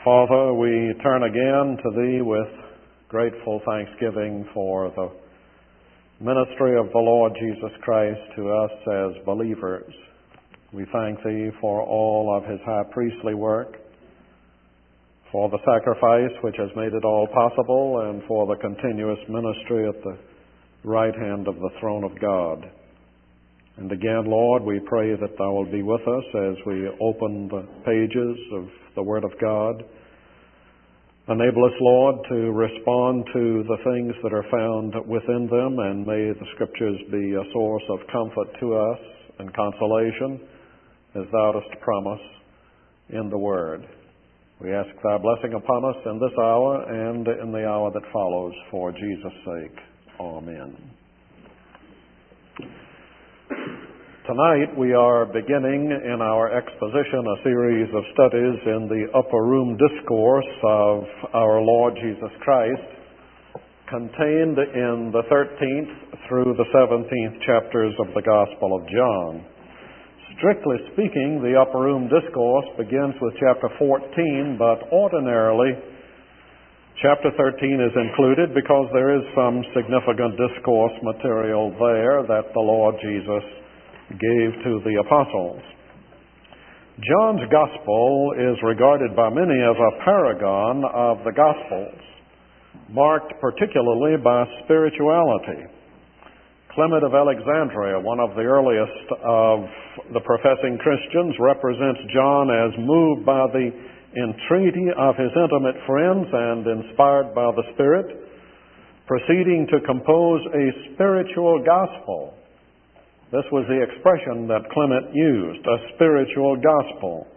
Father, we turn again to Thee with grateful thanksgiving for the ministry of the Lord Jesus Christ to us as believers. We thank Thee for all of His high priestly work, for the sacrifice which has made it all possible, and for the continuous ministry at the right hand of the throne of God. And again, Lord, we pray that Thou will be with us as we open the pages of the Word of God. Enable us, Lord, to respond to the things that are found within them, and may the Scriptures be a source of comfort to us and consolation, as Thou dost promise in the Word. We ask Thy blessing upon us in this hour and in the hour that follows, for Jesus' sake. Amen. Tonight we are beginning in our exposition a series of studies in the Upper Room Discourse of our Lord Jesus Christ, contained in the 13th through the 17th chapters of the Gospel of John. Strictly speaking, the Upper Room Discourse begins with chapter 14, but ordinarily chapter 13 is included because there is some significant discourse material there that the Lord Jesus gave to the apostles. John's Gospel is regarded by many as a paragon of the Gospels, marked particularly by spirituality. Clement of Alexandria, one of the earliest of the professing Christians, represents John as moved by the entreaty of his intimate friends and inspired by the Spirit, proceeding to compose a spiritual gospel. This was the expression that Clement used, a spiritual gospel.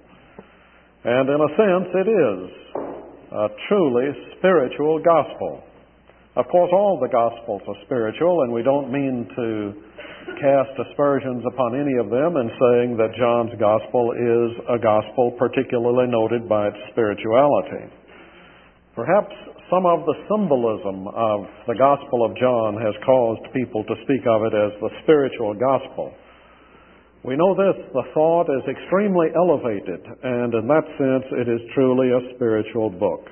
And in a sense, it is a truly spiritual gospel. Of course, all the Gospels are spiritual, and we don't mean to cast aspersions upon any of them in saying that John's Gospel is a gospel particularly noted by its spirituality. Perhaps some of the symbolism of the Gospel of John has caused people to speak of it as the spiritual gospel. We know this, the thought is extremely elevated, and in that sense it is truly a spiritual book.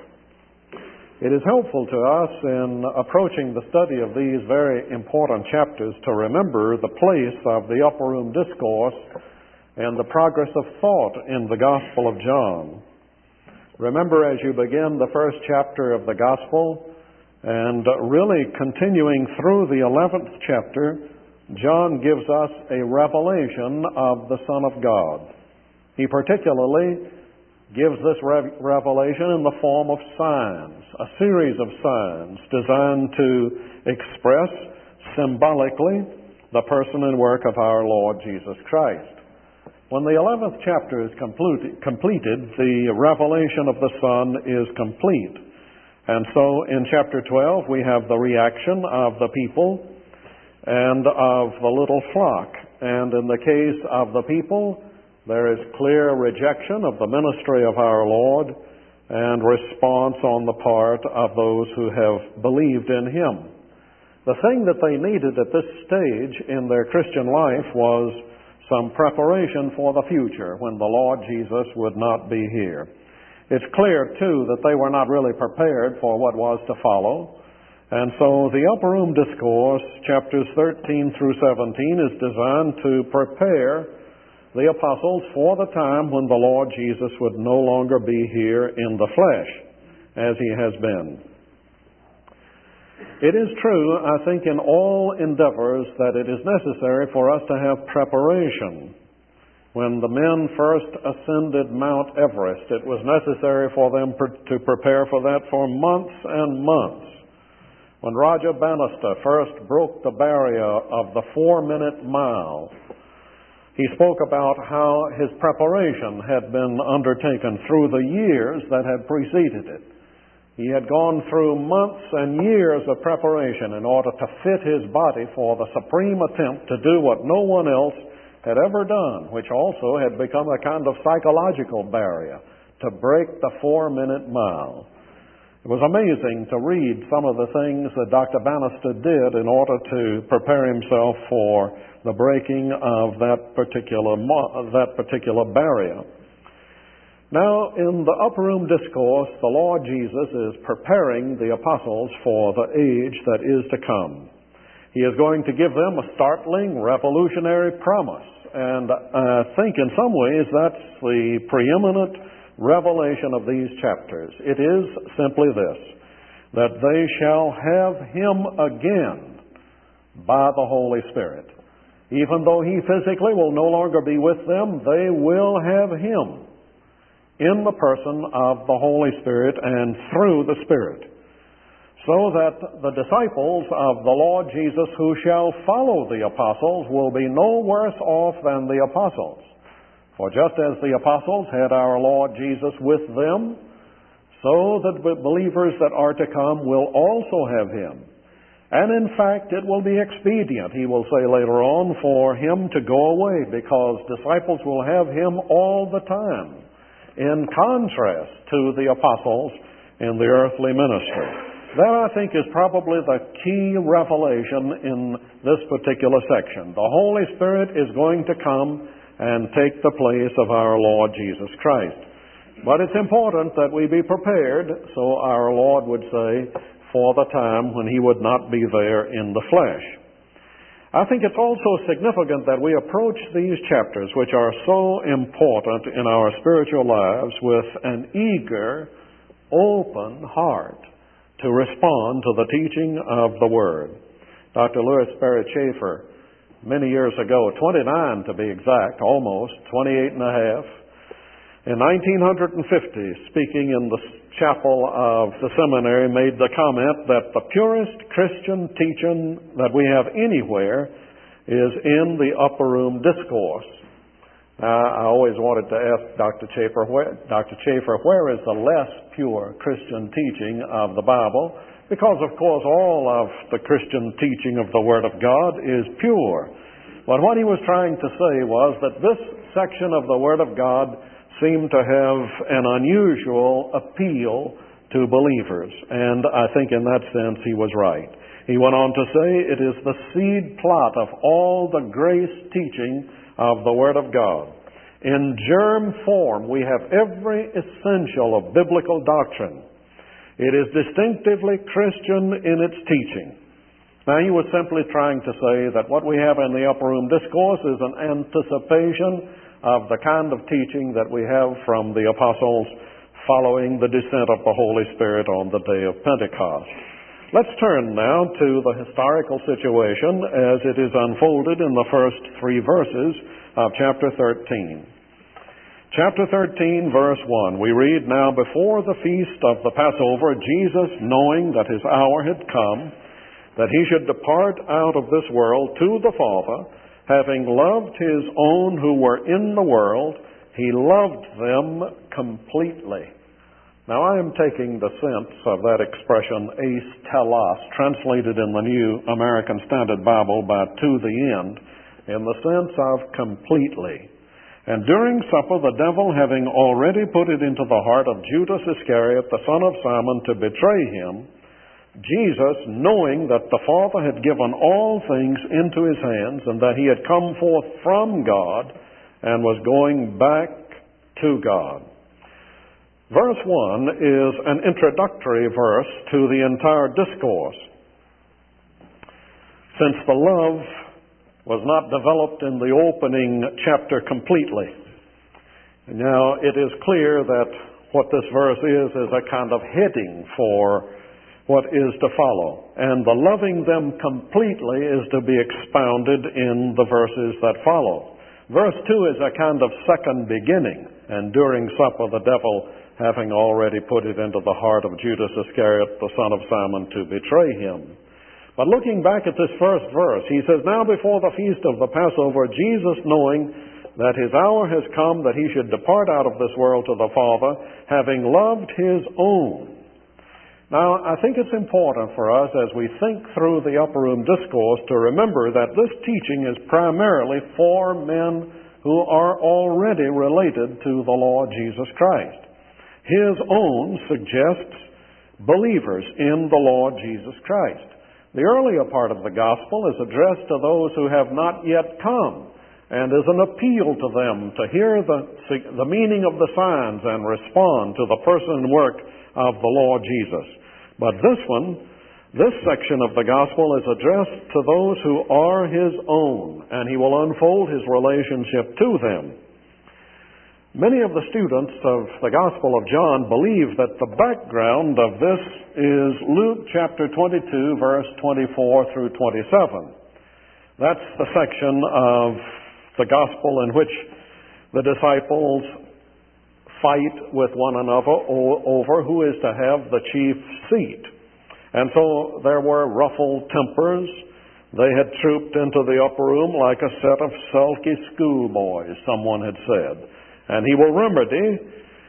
It is helpful to us in approaching the study of these very important chapters to remember the place of the Upper Room Discourse and the progress of thought in the Gospel of John. Remember, as you begin the first chapter of the Gospel, and really continuing through the 11th chapter, John gives us a revelation of the Son of God. He particularly gives this revelation in the form of signs, a series of signs designed to express symbolically the person and work of our Lord Jesus Christ. When the 11th chapter is completed, the revelation of the Son is complete. And so in chapter 12, we have the reaction of the people and of the little flock. And in the case of the people, there is clear rejection of the ministry of our Lord and response on the part of those who have believed in Him. The thing that they needed at this stage in their Christian life was some preparation for the future when the Lord Jesus would not be here. It's clear, too, that they were not really prepared for what was to follow. And so the Upper Room Discourse, chapters 13 through 17, is designed to prepare the apostles for the time when the Lord Jesus would no longer be here in the flesh, as He has been. It is true, I think, in all endeavors that it is necessary for us to have preparation. When the men first ascended Mount Everest, it was necessary for them to prepare for that for months and months. When Roger Bannister first broke the barrier of the 4-minute mile, he spoke about how his preparation had been undertaken through the years that had preceded it. He had gone through months and years of preparation in order to fit his body for the supreme attempt to do what no one else had ever done, which also had become a kind of psychological barrier, to break the 4-minute mile. It was amazing to read some of the things that Dr. Bannister did in order to prepare himself for the breaking of that particular barrier. Now, in the Upper Room Discourse, the Lord Jesus is preparing the apostles for the age that is to come. He is going to give them a startling, revolutionary promise. And I think in some ways that's the preeminent revelation of these chapters. It is simply this, that they shall have Him again by the Holy Spirit. Even though He physically will no longer be with them, they will have Him in the person of the Holy Spirit and through the Spirit, so that the disciples of the Lord Jesus who shall follow the apostles will be no worse off than the apostles. For just as the apostles had our Lord Jesus with them, so the believers that are to come will also have Him. And in fact, it will be expedient, he will say later on, for Him to go away, because disciples will have Him all the time, in contrast to the apostles in the earthly ministry. That, I think, is probably the key revelation in this particular section. The Holy Spirit is going to come and take the place of our Lord Jesus Christ. But it's important that we be prepared, so our Lord would say, for the time when He would not be there in the flesh. I think it's also significant that we approach these chapters, which are so important in our spiritual lives, with an eager, open heart to respond to the teaching of the Word. Dr. Lewis Sperry Chafer, many years ago, 29 to be exact, almost, 28 and a half, in 1950, speaking in the chapel of the seminary, made the comment that the purest Christian teaching that we have anywhere is in the Upper Room Discourse. I always wanted to ask Dr. Chafer, where is the less pure Christian teaching of the Bible? Because, of course, all of the Christian teaching of the Word of God is pure. But what he was trying to say was that this section of the Word of God seemed to have an unusual appeal to believers. And I think in that sense he was right. He went on to say it is the seed plot of all the grace teaching of the Word of God. In germ form, we have every essential of biblical doctrine. It is distinctively Christian in its teaching. Now, he was simply trying to say that what we have in the Upper Room Discourse is an anticipation of the kind of teaching that we have from the apostles following the descent of the Holy Spirit on the day of Pentecost. Let's turn now to the historical situation as it is unfolded in the first 3 verses of chapter 13. Chapter 13, verse 1, we read, "Now before the feast of the Passover, Jesus, knowing that His hour had come, that He should depart out of this world to the Father, having loved His own who were in the world, He loved them completely." Now, I am taking the sense of that expression, eis telos, translated in the New American Standard Bible by "to the end," in the sense of completely. "And during supper, the devil, having already put it into the heart of Judas Iscariot, the son of Simon, to betray Him, Jesus, knowing that the Father had given all things into His hands, and that He had come forth from God and was going back to God." Verse 1 is an introductory verse to the entire discourse. Since the love was not developed in the opening chapter completely, now it is clear that what this verse is a kind of heading for what is to follow. And the loving them completely is to be expounded in the verses that follow. Verse 2 is a kind of second beginning. "And during supper, the devil, having already put it into the heart of Judas Iscariot, the son of Simon, to betray Him." But looking back at this first verse, he says, "Now before the feast of the Passover, Jesus, knowing that His hour has come, that He should depart out of this world to the Father, having loved His own." Now, I think it's important for us as we think through the Upper Room Discourse to remember that this teaching is primarily for men who are already related to the Lord Jesus Christ. His own suggests believers in the Lord Jesus Christ. The earlier part of the Gospel is addressed to those who have not yet come and is an appeal to them to hear the meaning of the signs and respond to the person and work of the Lord Jesus. But this section of the gospel is addressed to those who are His own, and He will unfold His relationship to them. Many of the students of the Gospel of John believe that the background of this is Luke chapter 22, verse 24 through 27. That's the section of the Gospel in which the disciples fight with one another over who is to have the chief seat. And so there were ruffled tempers. They had trooped into the upper room like a set of sulky schoolboys, someone had said. And He will remedy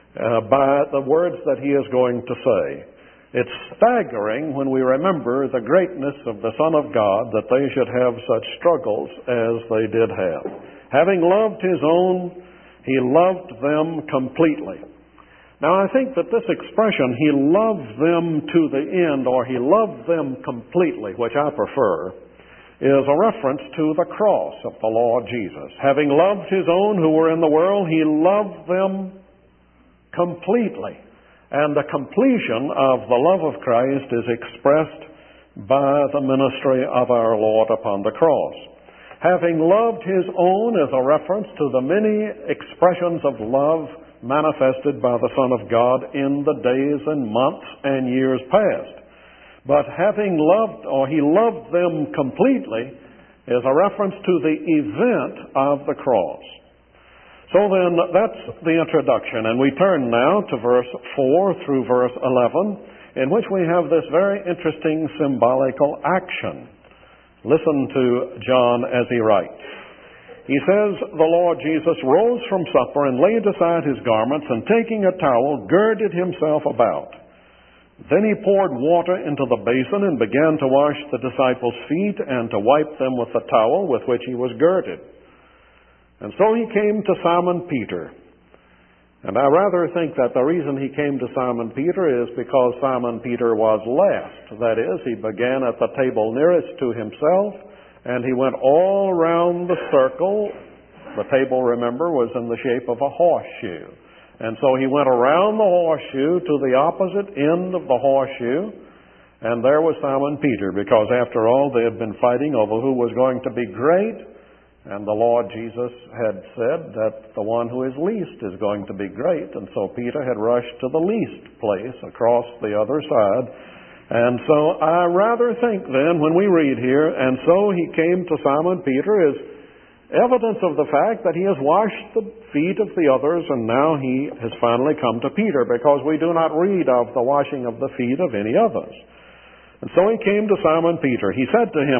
by the words that He is going to say. It's staggering when we remember the greatness of the Son of God that they should have such struggles as they did have. Having loved His own, He loved them completely. Now I think that this expression, He loved them to the end, or He loved them completely, which I prefer, is a reference to the cross of the Lord Jesus. Having loved His own who were in the world, He loved them completely. And the completion of the love of Christ is expressed by the ministry of our Lord upon the cross. Having loved His own is a reference to the many expressions of love manifested by the Son of God in the days and months and years past. But having loved, or He loved them completely, is a reference to the event of the cross. So then, that's the introduction. And we turn now to verse 4 through verse 11, in which we have this very interesting symbolical action. Listen to John as he writes. He says, "The Lord Jesus rose from supper and laid aside His garments, and taking a towel, girded Himself about. Then He poured water into the basin and began to wash the disciples' feet and to wipe them with the towel with which He was girded. And so He came to Simon Peter." And I rather think that the reason He came to Simon Peter is because Simon Peter was last. That is, he began at the table nearest to himself, and he went all around the circle. The table, remember, was in the shape of a horseshoe. And so he went around the horseshoe to the opposite end of the horseshoe, and there was Simon Peter, because after all, they had been fighting over who was going to be great, and the Lord Jesus had said that the one who is least is going to be great, and so Peter had rushed to the least place across the other side. And so I rather think then, when we read here, "And so He came to Simon Peter," is evidence of the fact that He has washed the feet of the others, and now He has finally come to Peter, because we do not read of the washing of the feet of any others. And so He came to Simon Peter. He said to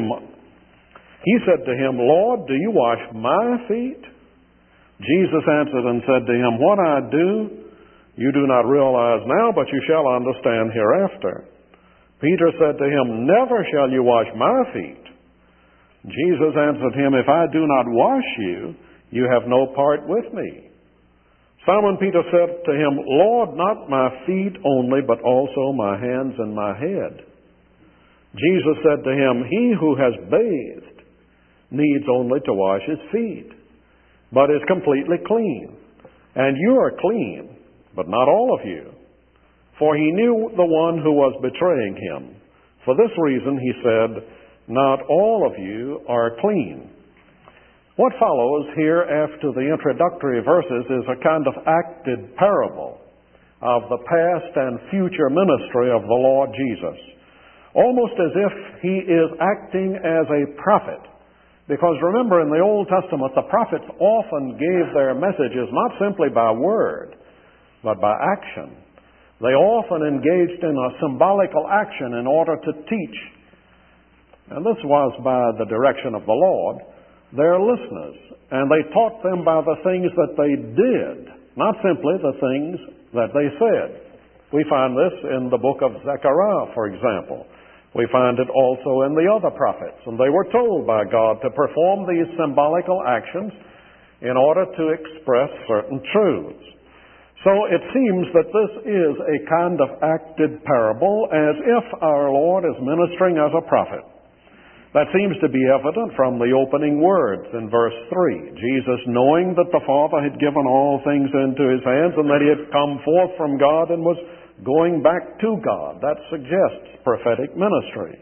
him, "Lord, do you wash my feet?" Jesus answered and said to him, "What I do, you do not realize now, but you shall understand hereafter." Peter said to Him, "Never shall you wash my feet." Jesus answered him, "If I do not wash you, you have no part with me." Simon Peter said to Him, "Lord, not my feet only, but also my hands and my head." Jesus said to him, "He who has bathed needs only to wash his feet, but is completely clean. And you are clean, but not all of you." For He knew the one who was betraying Him. For this reason He said, "Not all of you are clean." What follows here after the introductory verses is a kind of acted parable of the past and future ministry of the Lord Jesus, almost as if He is acting as a prophet. Because remember, in the Old Testament, the prophets often gave their messages not simply by word, but by action. They often engaged in a symbolical action in order to teach. And this was by the direction of the Lord, their listeners. And they taught them by the things that they did, not simply the things that they said. We find this in the book of Zechariah, for example. We find it also in the other prophets. And they were told by God to perform these symbolical actions in order to express certain truths. So it seems that this is a kind of acted parable, as if our Lord is ministering as a prophet. That seems to be evident from the opening words in verse 3. Jesus, knowing that the Father had given all things into his hands and that he had come forth from God and was going back to God. That suggests prophetic ministry.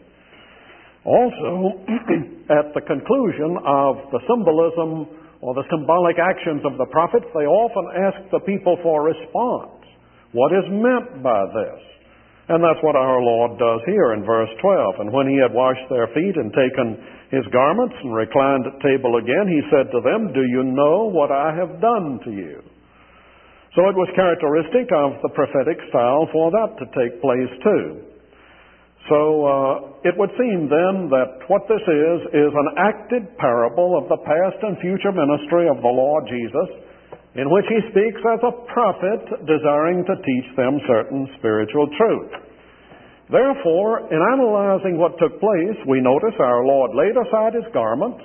Also, at the conclusion of the symbolism or the symbolic actions of the prophets, they often ask the people for a response. What is meant by this? And that's what our Lord does here in verse 12. And when he had washed their feet and taken his garments and reclined at table again, he said to them, "Do you know what I have done to you?" So it was characteristic of the prophetic style for that to take place too. So it would seem then that what this is an acted parable of the past and future ministry of the Lord Jesus, in which he speaks as a prophet desiring to teach them certain spiritual truth. Therefore, in analyzing what took place, we notice our Lord laid aside his garments,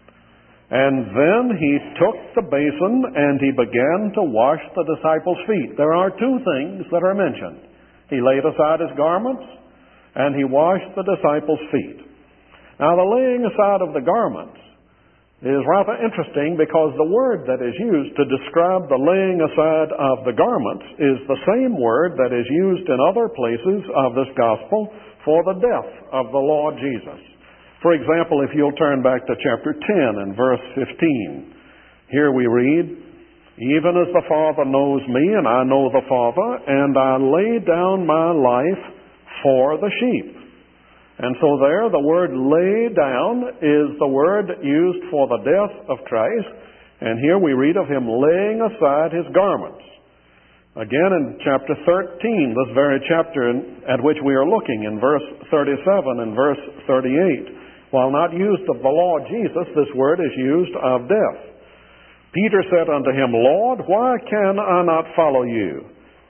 and then he took the basin and he began to wash the disciples' feet. There are two things that are mentioned. He laid aside his garments, and he washed the disciples' feet. Now, the laying aside of the garments is rather interesting because the word that is used to describe the laying aside of the garments is the same word that is used in other places of this gospel for the death of the Lord Jesus. For example, if you'll turn back to chapter 10 and verse 15, here we read, "Even as the Father knows me, and I know the Father, and I lay down my life for the sheep." And so there, the word lay down is the word used for the death of Christ. And here we read of him laying aside his garments. Again in chapter 13, this very chapter at which we are looking, in verse 37 and verse 38, while not used of the Lord Jesus, this word is used of death. Peter said unto him, "Lord, why can I not follow you?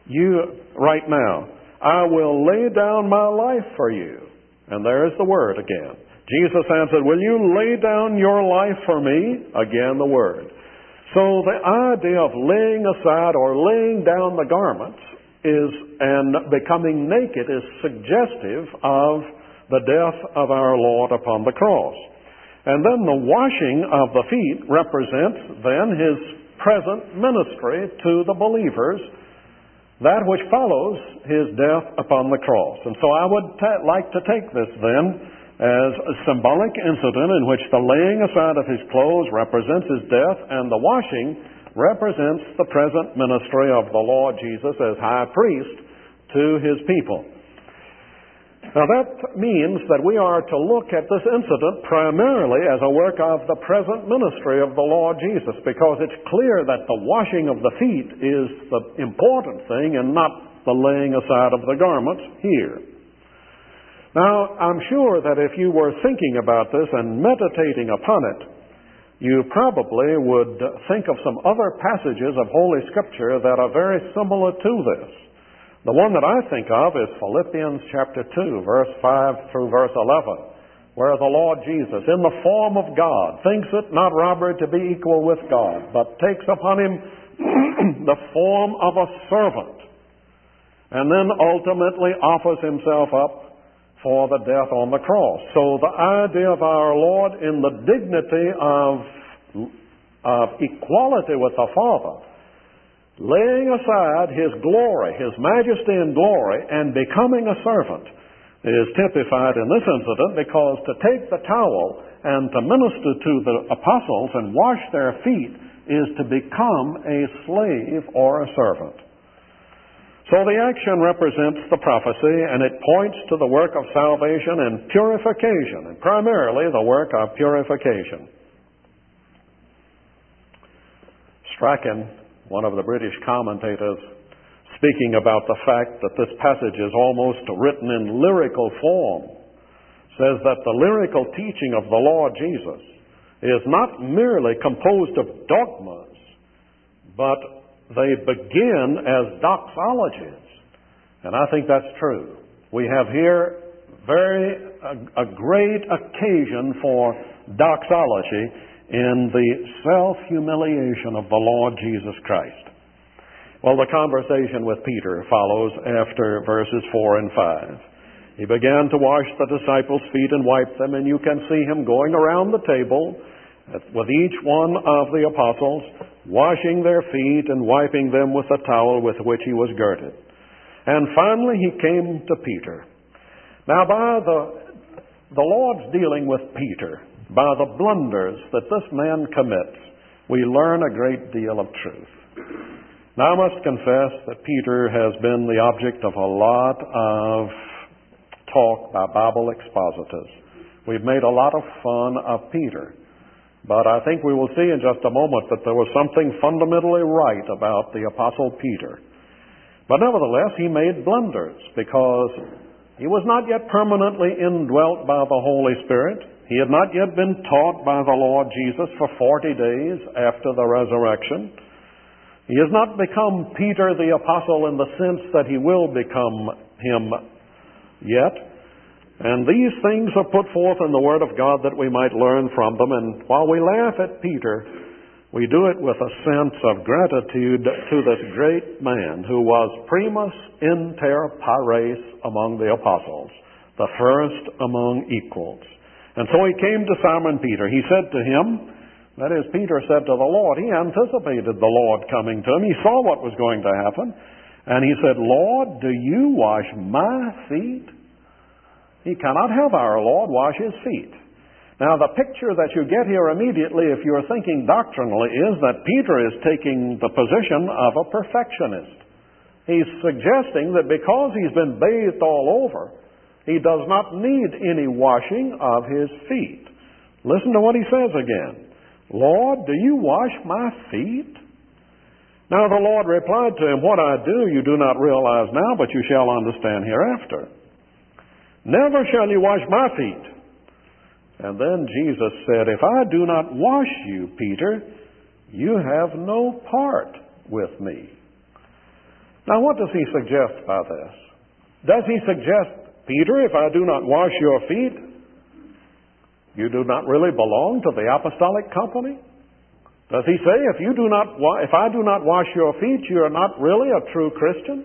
Right now, I will lay down my life for you." And there is the word again. Jesus answered, "Will you lay down your life for me?" Again the word. So the idea of laying aside or laying down the garments and becoming naked is suggestive of the death of our Lord upon the cross. And then the washing of the feet represents then his present ministry to the believers, that which follows his death upon the cross. And so I would like to take this then as a symbolic incident in which the laying aside of his clothes represents his death, and the washing represents the present ministry of the Lord Jesus as high priest to his people. Now that means that we are to look at this incident primarily as a work of the present ministry of the Lord Jesus, because it's clear that the washing of the feet is the important thing and not the laying aside of the garments here. Now, I'm sure that if you were thinking about this and meditating upon it, you probably would think of some other passages of Holy Scripture that are very similar to this. The one that I think of is Philippians chapter 2, verse 5 through verse 11, where the Lord Jesus, in the form of God, thinks it not robbery to be equal with God, but takes upon him the form of a servant, and then ultimately offers himself up for the death on the cross. So the idea of our Lord in the dignity of equality with the Father, laying aside his glory, his majesty and glory, and becoming a servant, is typified in this incident, because to take the towel and to minister to the apostles and wash their feet is to become a slave or a servant. So the action represents the prophecy, and it points to the work of salvation and purification, and primarily the work of purification. Strachan, one of the British commentators, speaking about the fact that this passage is almost written in lyrical form, says that the lyrical teaching of the Lord Jesus is not merely composed of dogmas, but they begin as doxologies. And I think that's true. We have here a great occasion for doxology in the self-humiliation of the Lord Jesus Christ. Well, the conversation with Peter follows after verses 4 and 5. He began to wash the disciples' feet and wipe them, and you can see him going around the table with each one of the apostles, washing their feet and wiping them with the towel with which he was girded. And finally he came to Peter. Now by the Lord's dealing with Peter, by the blunders that this man commits, we learn a great deal of truth. Now I must confess that Peter has been the object of a lot of talk by Bible expositors. We've made a lot of fun of Peter. But I think we will see in just a moment that there was something fundamentally right about the Apostle Peter. But nevertheless, he made blunders because he was not yet permanently indwelt by the Holy Spirit. He had not yet been taught by the Lord Jesus for 40 days after the resurrection. He has not become Peter the Apostle in the sense that he will become him yet. And these things are put forth in the Word of God that we might learn from them. And while we laugh at Peter, we do it with a sense of gratitude to this great man who was primus inter pares among the apostles, the first among equals. And so he came to Simon Peter. He said to him, that is, Peter said to the Lord, he anticipated the Lord coming to him. He saw what was going to happen. And he said, Lord, do you wash my feet? He cannot have our Lord wash his feet. Now, the picture that you get here immediately, if you're thinking doctrinally, is that Peter is taking the position of a perfectionist. He's suggesting that because he's been bathed all over, he does not need any washing of his feet. Listen to what he says again. Lord, do you wash my feet? Now the Lord replied to him, what I do you do not realize now, but you shall understand hereafter. Never shall you wash my feet. And then Jesus said, if I do not wash you, Peter, you have no part with me. Now what does he suggest by this? Does he suggest, Peter, if I do not wash your feet, you do not really belong to the apostolic company? Does he say, if I do not wash your feet, you are not really a true Christian?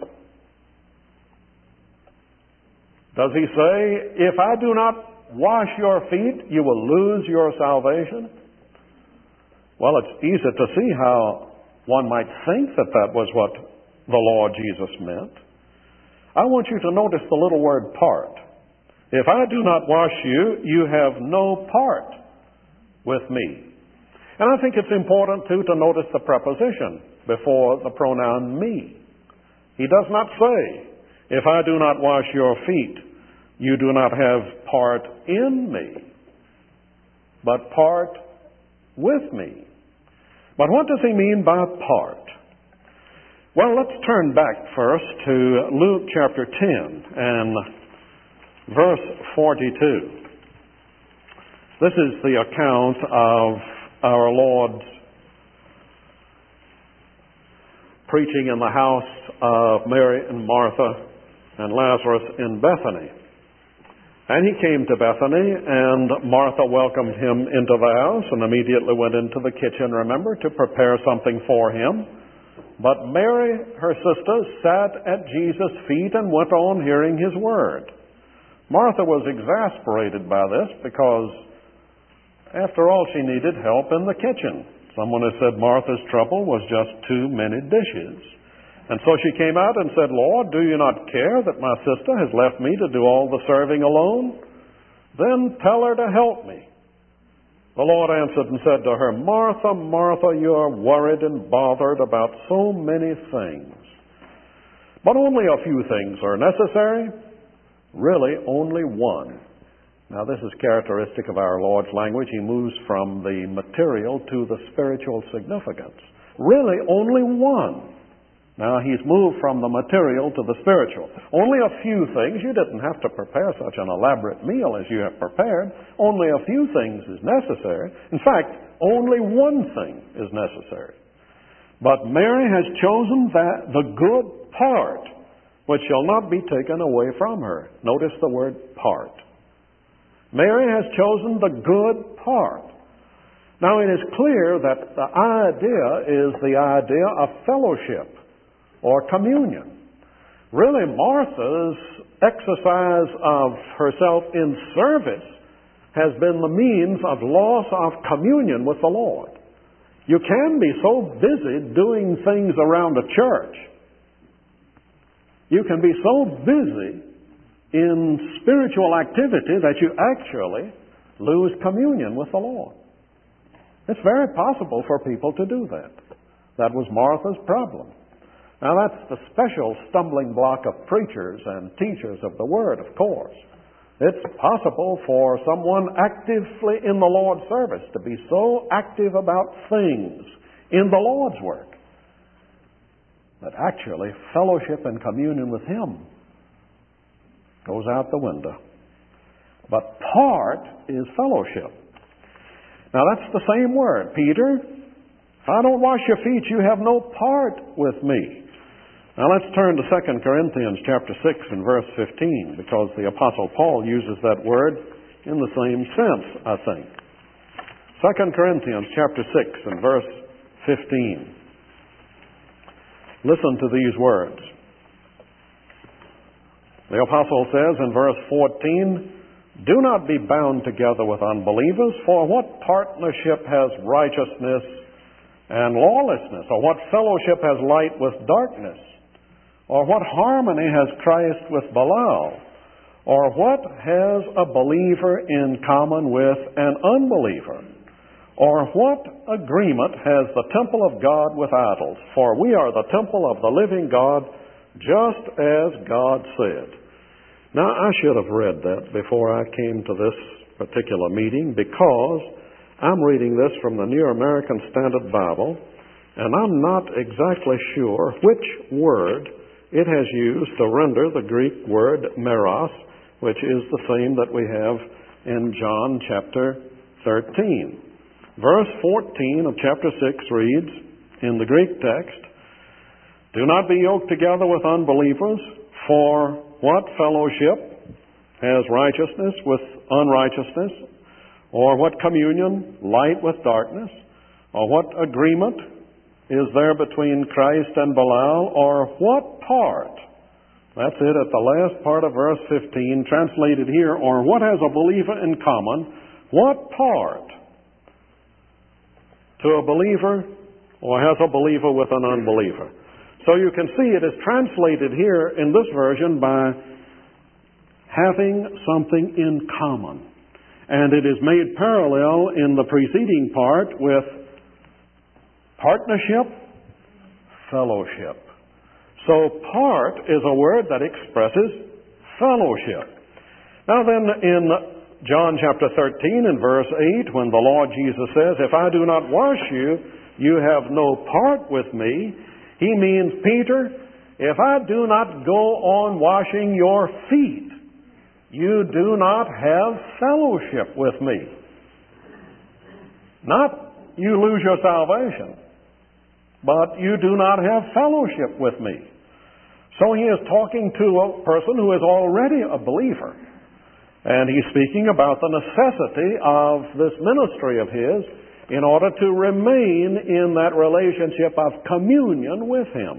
Does he say, if I do not wash your feet, you will lose your salvation? Well, it's easy to see how one might think that that was what the Lord Jesus meant. I want you to notice the little word part. If I do not wash you, you have no part with me. And I think it's important, too, to notice the preposition before the pronoun me. He does not say, if I do not wash your feet, you do not have part in me, but part with me. But what does he mean by part? Well, let's turn back first to Luke chapter 10 and verse 42. This is the account of our Lord's preaching in the house of Mary and Martha and Lazarus in Bethany. And he came to Bethany, and Martha welcomed him into the house and immediately went into the kitchen, remember, to prepare something for him. But Mary, her sister, sat at Jesus' feet and went on hearing his word. Martha was exasperated by this because, after all, she needed help in the kitchen. Someone has said Martha's trouble was just too many dishes. And so she came out and said, Lord, do you not care that my sister has left me to do all the serving alone? Then tell her to help me. The Lord answered and said to her, Martha, Martha, you are worried and bothered about so many things. But only a few things are necessary. Really, only one. Now, this is characteristic of our Lord's language. He moves from the material to the spiritual significance. Really, only one. Now, he's moved from the material to the spiritual. Only a few things. You didn't have to prepare such an elaborate meal as you have prepared. Only a few things is necessary. In fact, only one thing is necessary. But Mary has chosen the good part, which shall not be taken away from her. Notice the word part. Mary has chosen the good part. Now, it is clear that the idea is the idea of fellowship or communion. Really, Martha's exercise of herself in service has been the means of loss of communion with the Lord. You can be so busy doing things around a church. You can be so busy in spiritual activity that you actually lose communion with the Lord. It's very possible for people to do that. That was Martha's problem. Now that's the special stumbling block of preachers and teachers of the Word, of course. It's possible for someone actively in the Lord's service to be so active about things in the Lord's work that actually fellowship and communion with Him goes out the window. But part is fellowship. Now that's the same word. Peter, if I don't wash your feet, you have no part with me. Now let's turn to 2 Corinthians chapter 6 and verse 15, because the Apostle Paul uses that word in the same sense, I think. 2 Corinthians chapter 6 and verse 15. Listen to these words. The Apostle says in verse 14, "Do not be bound together with unbelievers, for what partnership has righteousness and lawlessness? Or what fellowship has light with darkness? Or what harmony has Christ with Belial? Or what has a believer in common with an unbeliever? Or what agreement has the temple of God with idols? For we are the temple of the living God, just as God said." Now, I should have read that before I came to this particular meeting, because I'm reading this from the New American Standard Bible, and I'm not exactly sure which word it has used to render the Greek word meros, which is the same that we have in John chapter 13. Verse 14 of chapter 6 reads, in the Greek text, "Do not be yoked together with unbelievers, for what fellowship has righteousness with unrighteousness? Or what communion light with darkness? Or what agreement is there between Christ and Belial? Or what part?" That's it at the last part of verse 15, translated here, "Or what has a believer in common? What part to a believer, or has a believer with an unbeliever?" So you can see it is translated here in this version by having something in common. And it is made parallel in the preceding part with partnership, fellowship. So part is a word that expresses fellowship. Now then, in John chapter 13 and verse 8, when the Lord Jesus says, "If I do not wash you, you have no part with me," He means, Peter, if I do not go on washing your feet, you do not have fellowship with me. Not you lose your salvation, but you do not have fellowship with me. So he is talking to a person who is already a believer. And he's speaking about the necessity of this ministry of his in order to remain in that relationship of communion with him.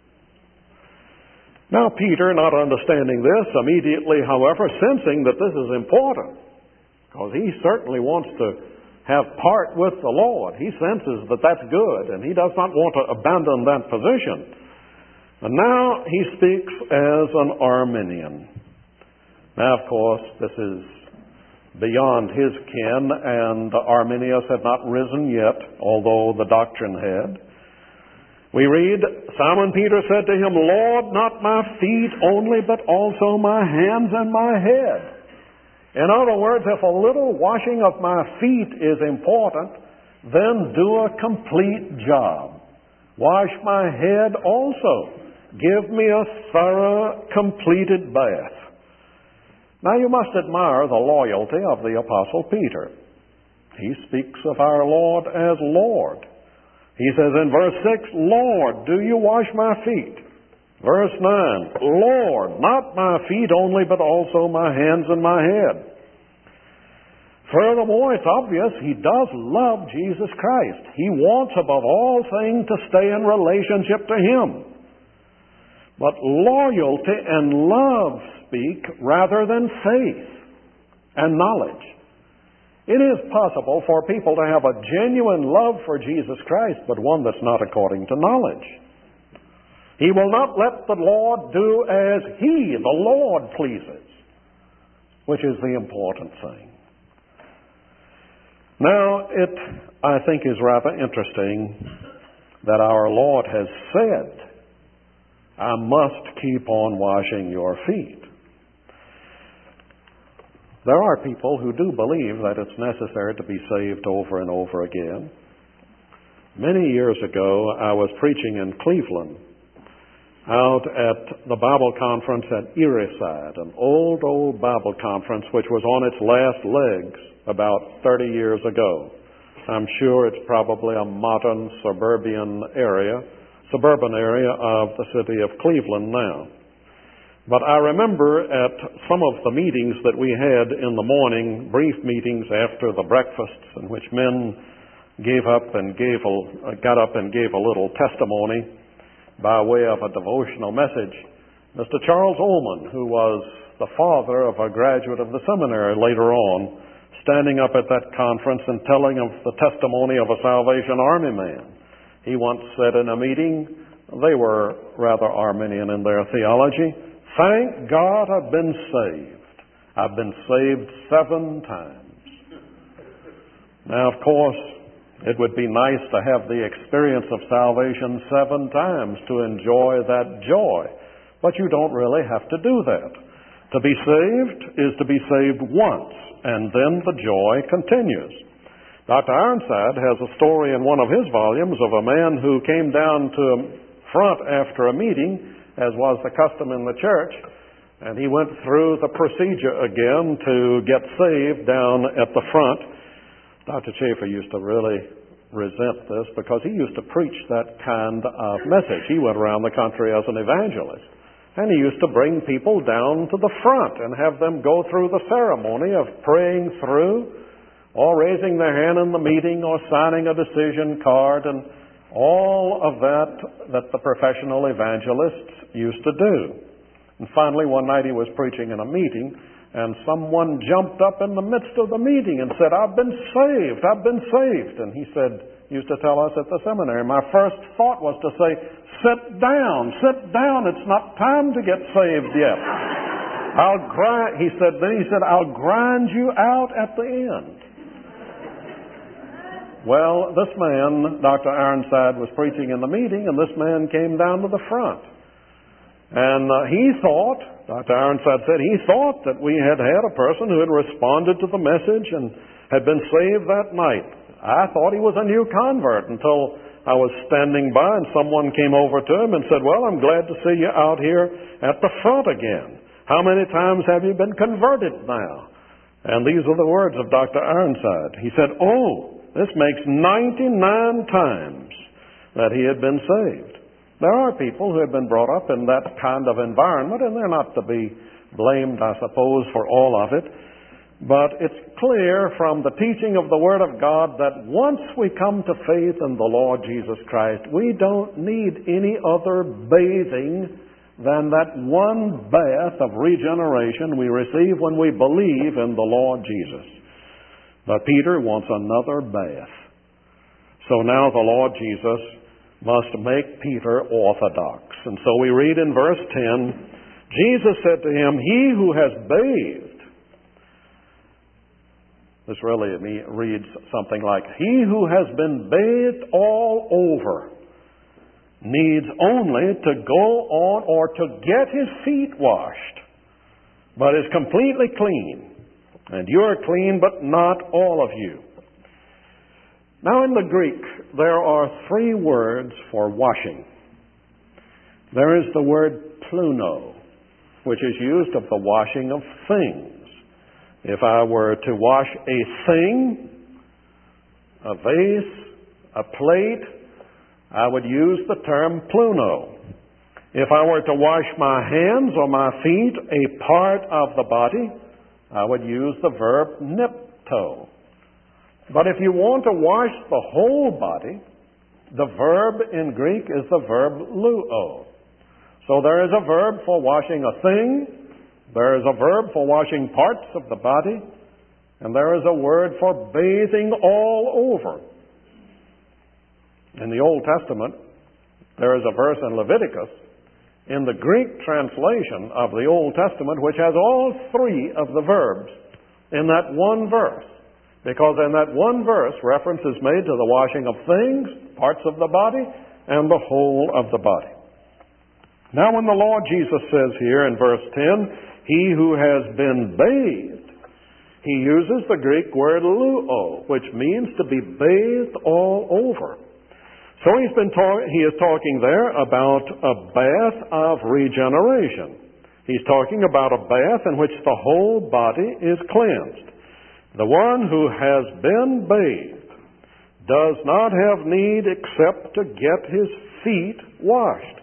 Now Peter, not understanding this, immediately, however, sensing that this is important, because he certainly wants to have part with the Lord. He senses that that's good, and he does not want to abandon that position. And now he speaks as an Arminian. Now, of course, this is beyond his ken, and Arminius had not risen yet, although the doctrine had. We read, "Simon Peter said to him, 'Lord, not my feet only, but also my hands and my head.'" In other words, if a little washing of my feet is important, then do a complete job. Wash my head also. Give me a thorough, completed bath. Now you must admire the loyalty of the Apostle Peter. He speaks of our Lord as Lord. He says in verse 6, "Lord, do you wash my feet?" Verse 9, "Lord, not my feet only, but also my hands and my head." Furthermore, it's obvious he does love Jesus Christ. He wants above all things to stay in relationship to Him. But loyalty and love speak rather than faith and knowledge. It is possible for people to have a genuine love for Jesus Christ, but one that's not according to knowledge. He will not let the Lord do as He, the Lord, pleases, which is the important thing. Now, it, I think, is rather interesting that our Lord has said, I must keep on washing your feet. There are people who do believe that it's necessary to be saved over and over again. Many years ago, I was preaching in Cleveland out at the Bible conference at Erieside, an old Bible conference which was on its last legs about 30 years ago. I'm sure it's probably a modern suburban area of the city of Cleveland now. But I remember at some of the meetings that we had in the morning, brief meetings after the breakfasts in which men got up and gave a little testimony by way of a devotional message. Mr. Charles Ullman, who was the father of a graduate of the seminary later on, standing up at that conference and telling of the testimony of a Salvation Army man. He once said in a meeting, they were rather Arminian in their theology, "Thank God I've been saved. I've been saved 7 times." Now, of course, it would be nice to have the experience of salvation 7 times to enjoy that joy. But you don't really have to do that. To be saved is to be saved once, and then the joy continues. Dr. Ironside has a story in one of his volumes of a man who came down to front after a meeting, as was the custom in the church, and he went through the procedure again to get saved down at the front. Dr. Chafer used to really resent this because he used to preach that kind of message. He went around the country as an evangelist, and he used to bring people down to the front and have them go through the ceremony of praying through, or raising their hand in the meeting, or signing a decision card, and all of that the professional evangelists used to do. And finally, one night he was preaching in a meeting, and someone jumped up in the midst of the meeting and said, "I've been saved, I've been saved." And he said, used to tell us at the seminary, my first thought was to say, sit down, it's not time to get saved yet. He said, I'll grind you out at the end. Well, this man, Dr. Ironside, was preaching in the meeting, and this man came down to the front. And Dr. Ironside said, he thought that we had a person who had responded to the message and had been saved that night. I thought he was a new convert until I was standing by and someone came over to him and said, "Well, I'm glad to see you out here at the front again. How many times have you been converted now?" And these are the words of Dr. Ironside. He said, this makes 99 times that he had been saved. There are people who have been brought up in that kind of environment, and they're not to be blamed, I suppose, for all of it. But it's clear from the teaching of the Word of God that once we come to faith in the Lord Jesus Christ, we don't need any other bathing than that one bath of regeneration we receive when we believe in the Lord Jesus. But Peter wants another bath. So now the Lord Jesus must make Peter orthodox. And so we read in verse 10, Jesus said to him, "He who has bathed," this really reads something like, "He who has been bathed all over needs only to go on or to get his feet washed, but is completely clean. And you are clean, but not all of you." Now in the Greek, there are 3 words for washing. There is the word pluno, which is used of the washing of things. If I were to wash a thing, a vase, a plate, I would use the term pluno. If I were to wash my hands or my feet, a part of the body, I would use the verb nipto. But if you want to wash the whole body, the verb in Greek is the verb luo. So there is a verb for washing a thing, there is a verb for washing parts of the body, and there is a word for bathing all over. In the Old Testament, there is a verse in Leviticus in the Greek translation of the Old Testament which has all three of the verbs in that one verse. Because in that one verse, reference is made to the washing of things, parts of the body, and the whole of the body. Now when the Lord Jesus says here in verse 10, he who has been bathed, he uses the Greek word luo, which means to be bathed all over. So he is talking there about a bath of regeneration. He's talking about a bath in which the whole body is cleansed. The one who has been bathed does not have need except to get his feet washed.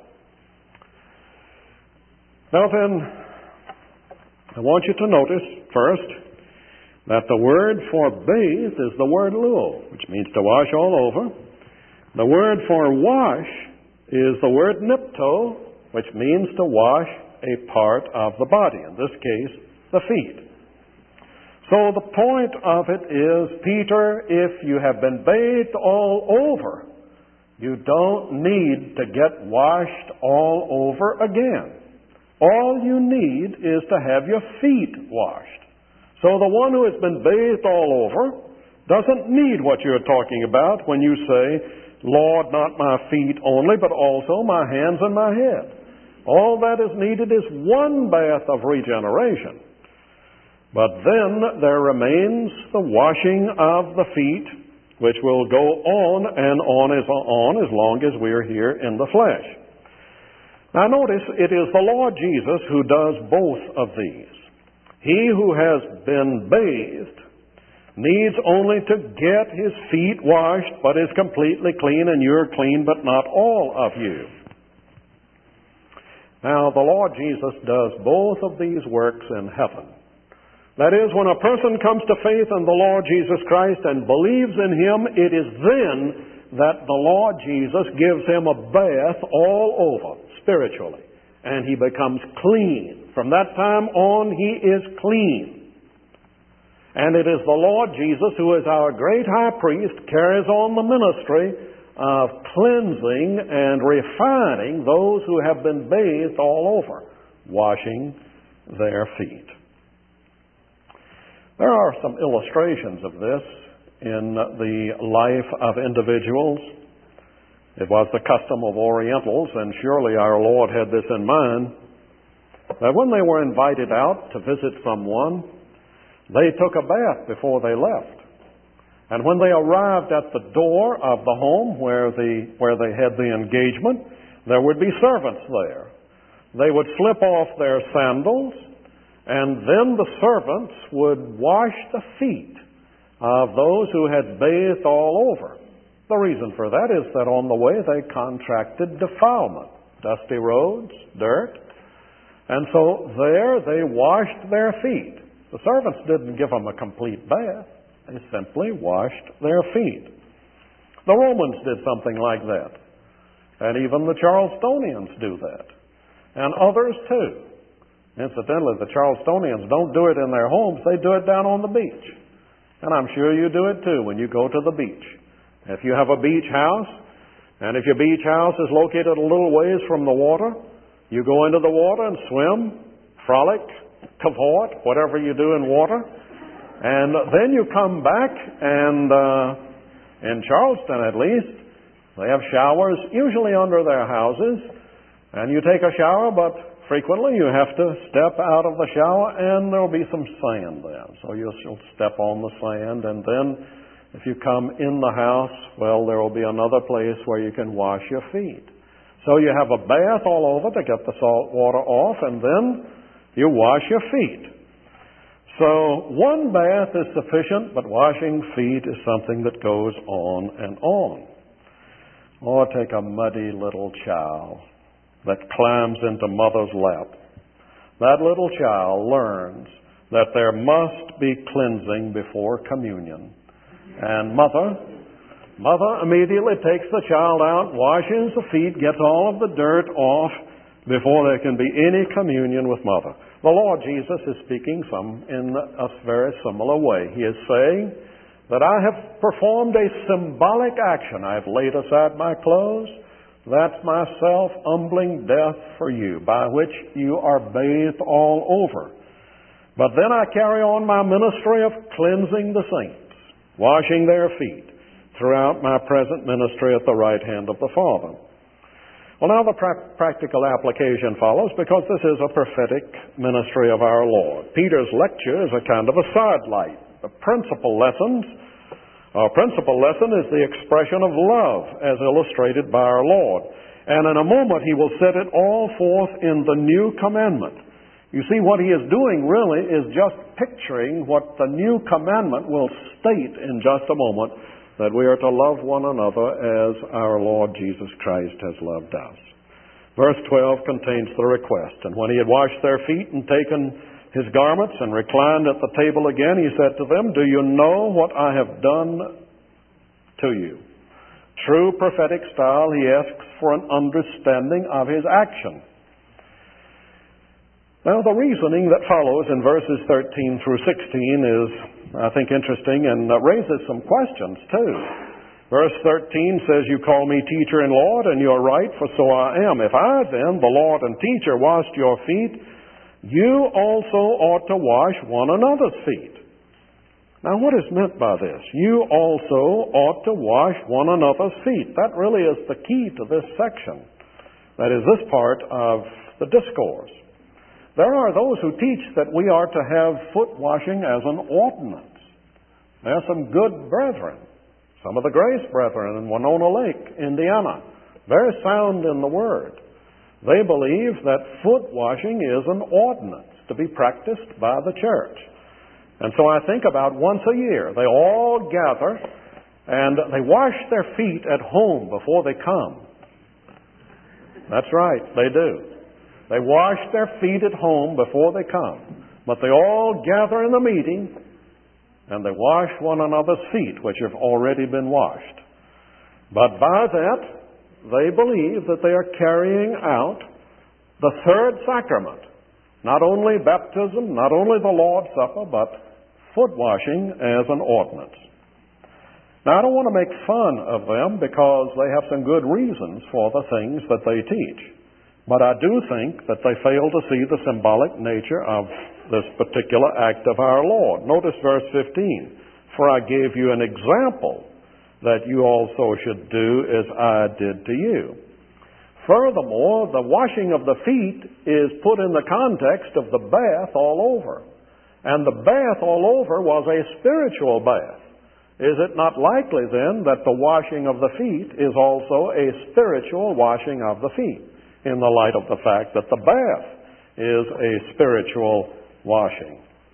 Now then, I want you to notice first that the word for bathe is the word luo, which means to wash all over. The word for wash is the word nipto, which means to wash a part of the body, in this case, the feet. So the point of it is, Peter, if you have been bathed all over, you don't need to get washed all over again. All you need is to have your feet washed. So the one who has been bathed all over doesn't need what you're talking about when you say, Lord, not my feet only, but also my hands and my head. All that is needed is one bath of regeneration. But then there remains the washing of the feet, which will go on and on as long as we're here in the flesh. Now notice, it is the Lord Jesus who does both of these. He who has been bathed needs only to get his feet washed, but is completely clean, and you're clean, but not all of you. Now, the Lord Jesus does both of these works in heaven. That is, when a person comes to faith in the Lord Jesus Christ and believes in Him, it is then that the Lord Jesus gives him a bath all over, spiritually, and he becomes clean. From that time on, he is clean. And it is the Lord Jesus who is our great high priest, carries on the ministry of cleansing and refining those who have been bathed all over, washing their feet. There are some illustrations of this in the life of individuals. It was the custom of Orientals, and surely our Lord had this in mind, that when they were invited out to visit someone, they took a bath before they left. And when they arrived at the door of the home where they had the engagement, there would be servants there. They would slip off their sandals, and then the servants would wash the feet of those who had bathed all over. The reason for that is that on the way they contracted defilement, dusty roads, dirt, and so there they washed their feet. The servants didn't give them a complete bath. They simply washed their feet. The Romans did something like that. And even the Charlestonians do that. And others too. Incidentally, the Charlestonians don't do it in their homes. They do it down on the beach. And I'm sure you do it too when you go to the beach. If you have a beach house, and if your beach house is located a little ways from the water, you go into the water and swim, frolic, cavort, whatever you do in water. And then you come back, and in Charleston at least, they have showers usually under their houses, and you take a shower, but frequently you have to step out of the shower, and there will be some sand there. So you'll step on the sand, and then if you come in the house, well, there will be another place where you can wash your feet. So you have a bath all over to get the salt water off, and then you wash your feet. So one bath is sufficient, but washing feet is something that goes on and on. Or take a muddy little child that climbs into mother's lap. That little child learns that there must be cleansing before communion. And mother immediately takes the child out, washes the feet, gets all of the dirt off, before there can be any communion with mother. The Lord Jesus is speaking in a very similar way. He is saying that I have performed a symbolic action. I have laid aside my clothes. That's my self-humbling death for you, by which you are bathed all over. But then I carry on my ministry of cleansing the saints, washing their feet, throughout my present ministry at the right hand of the Father. Well, now the practical application follows, because this is a prophetic ministry of our Lord. Peter's lecture is a kind of a sidelight. The principal lesson is the expression of love as illustrated by our Lord. And in a moment he will set it all forth in the new commandment. You see, what he is doing really is just picturing what the new commandment will state in just a moment, that we are to love one another as our Lord Jesus Christ has loved us. Verse 12 contains the request. And when he had washed their feet and taken his garments and reclined at the table again, he said to them, "Do you know what I have done to you?" True prophetic style, he asks for an understanding of his action. Now, the reasoning that follows in verses 13 through 16 is, I think, interesting and raises some questions, too. Verse 13 says, "You call me teacher and Lord, and you are right, for so I am. If I then, the Lord and teacher, washed your feet, you also ought to wash one another's feet." Now, what is meant by this? You also ought to wash one another's feet. That really is the key to this section. That is this part of the discourse. There are those who teach that we are to have foot washing as an ordinance. There are some good brethren, some of the Grace Brethren in Winona Lake, Indiana, very sound in the Word. They believe that foot washing is an ordinance to be practiced by the church. And so I think about once a year, they all gather and they wash their feet at home before they come. That's right, they do. They wash their feet at home before they come. But they all gather in the meeting and they wash one another's feet, which have already been washed. But by that, they believe that they are carrying out the third sacrament. Not only baptism, not only the Lord's Supper, but foot washing as an ordinance. Now, I don't want to make fun of them because they have some good reasons for the things that they teach. But I do think that they fail to see the symbolic nature of this particular act of our Lord. Notice verse 15. "For I gave you an example that you also should do as I did to you." Furthermore, the washing of the feet is put in the context of the bath all over. And the bath all over was a spiritual bath. Is it not likely then that the washing of the feet is also a spiritual washing of the feet, in the light of the fact that the bath is a spiritual washing?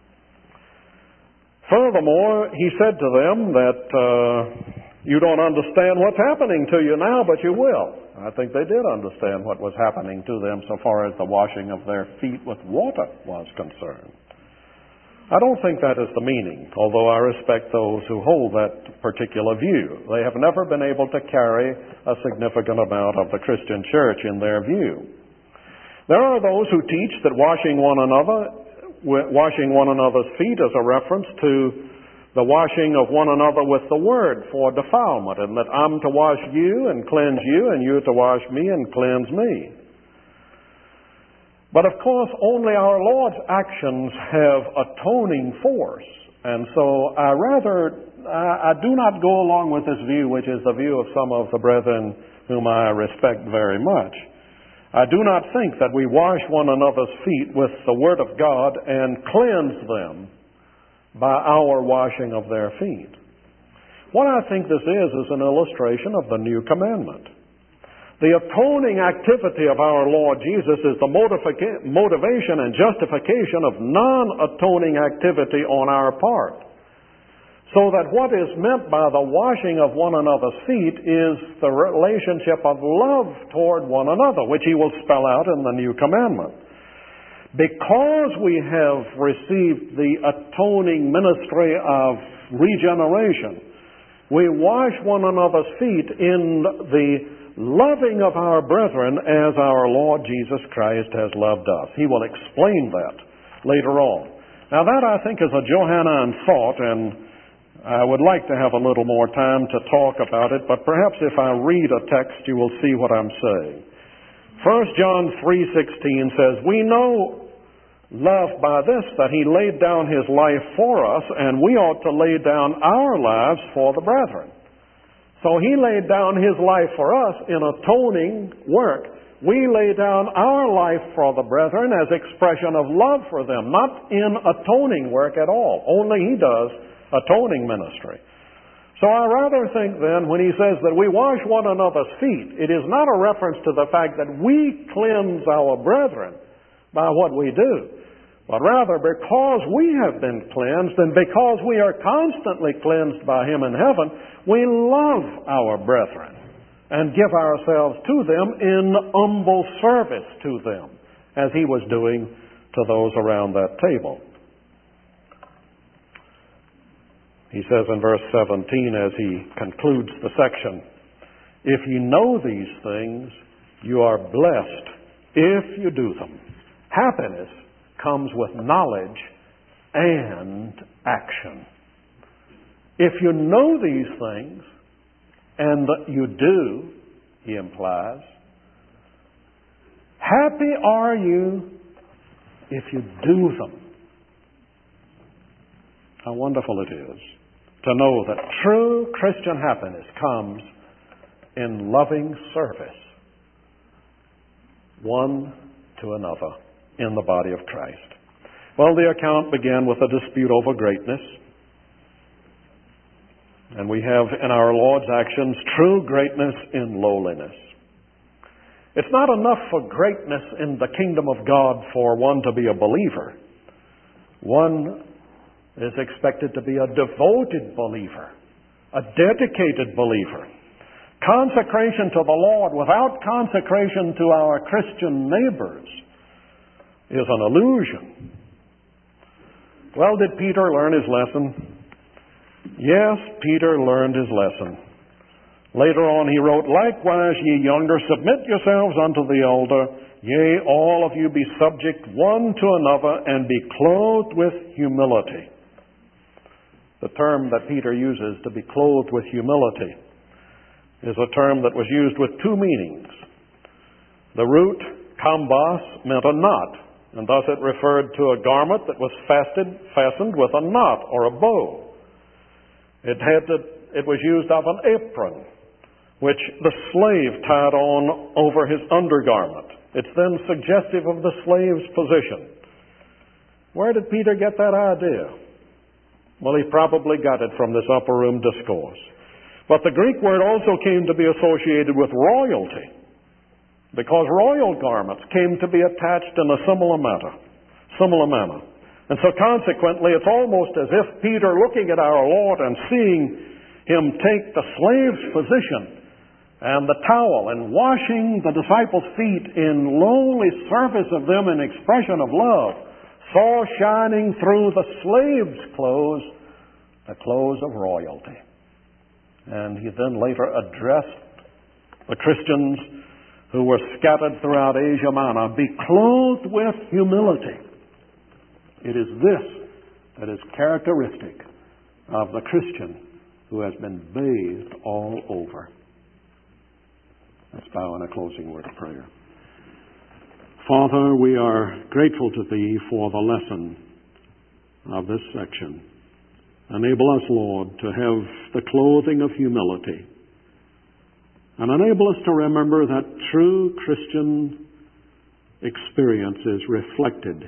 Furthermore, he said to them that you don't understand what's happening to you now, but you will. I think they did understand what was happening to them so far as the washing of their feet with water was concerned. I don't think that is the meaning, although I respect those who hold that particular view. They have never been able to carry a significant amount of the Christian church in their view. There are those who teach that washing one another's feet is a reference to the washing of one another with the Word for defilement, and that I'm to wash you and cleanse you, and you're to wash me and cleanse me. But of course, only our Lord's actions have atoning force. And so I do not go along with this view, which is the view of some of the brethren whom I respect very much. I do not think that we wash one another's feet with the Word of God and cleanse them by our washing of their feet. What I think this is an illustration of the new commandment. The atoning activity of our Lord Jesus is the motivation and justification of non-atoning activity on our part. So that what is meant by the washing of one another's feet is the relationship of love toward one another, which he will spell out in the new commandment. Because we have received the atoning ministry of regeneration, we wash one another's feet in the loving of our brethren as our Lord Jesus Christ has loved us. He will explain that later on. Now that, I think, is a Johannine thought, and I would like to have a little more time to talk about it, but perhaps if I read a text, you will see what I'm saying. 1 John 3:16 says, "We know love by this, that He laid down His life for us, and we ought to lay down our lives for the brethren." So He laid down His life for us in atoning work. We lay down our life for the brethren as expression of love for them, not in atoning work at all. Only He does atoning ministry. So I rather think then, when He says that we wash one another's feet, it is not a reference to the fact that we cleanse our brethren by what we do, but rather because we have been cleansed and because we are constantly cleansed by Him in heaven, we love our brethren and give ourselves to them in humble service to them, as He was doing to those around that table. He says in verse 17, as he concludes the section, "If you know these things, you are blessed if you do them." Happiness comes with knowledge and action. If you know these things, and that you do, he implies, happy are you if you do them. How wonderful it is to know that true Christian happiness comes in loving service one to another in the body of Christ. Well, the account began with a dispute over greatness. And we have in our Lord's actions true greatness in lowliness. It's not enough for greatness in the kingdom of God for one to be a believer. One is expected to be a devoted believer, a dedicated believer. Consecration to the Lord without consecration to our Christian neighbors is an illusion. Well, did Peter learn his lesson? Yes, Peter learned his lesson. Later on he wrote, "Likewise, ye younger, submit yourselves unto the elder. Yea, all of you be subject one to another, and be clothed with humility." The term that Peter uses, to be clothed with humility, is a term that was used with two meanings. The root, kambos, meant a knot, and thus it referred to a garment that was fastened with a knot or a bow. It was used of an apron, which the slave tied on over his undergarment. It's then suggestive of the slave's position. Where did Peter get that idea? Well, he probably got it from this upper room discourse. But the Greek word also came to be associated with royalty, because royal garments came to be attached in a similar manner. And so consequently, it's almost as if Peter, looking at our Lord and seeing Him take the slave's position and the towel and washing the disciples' feet in lowly service of them in expression of love, saw shining through the slave's clothes the clothes of royalty. And he then later addressed the Christians who were scattered throughout Asia Minor, "Be clothed with humility." It is this that is characteristic of the Christian who has been bathed all over. Let's bow in a closing word of prayer. Father, we are grateful to Thee for the lesson of this section. Enable us, Lord, to have the clothing of humility, and enable us to remember that true Christian experience is reflected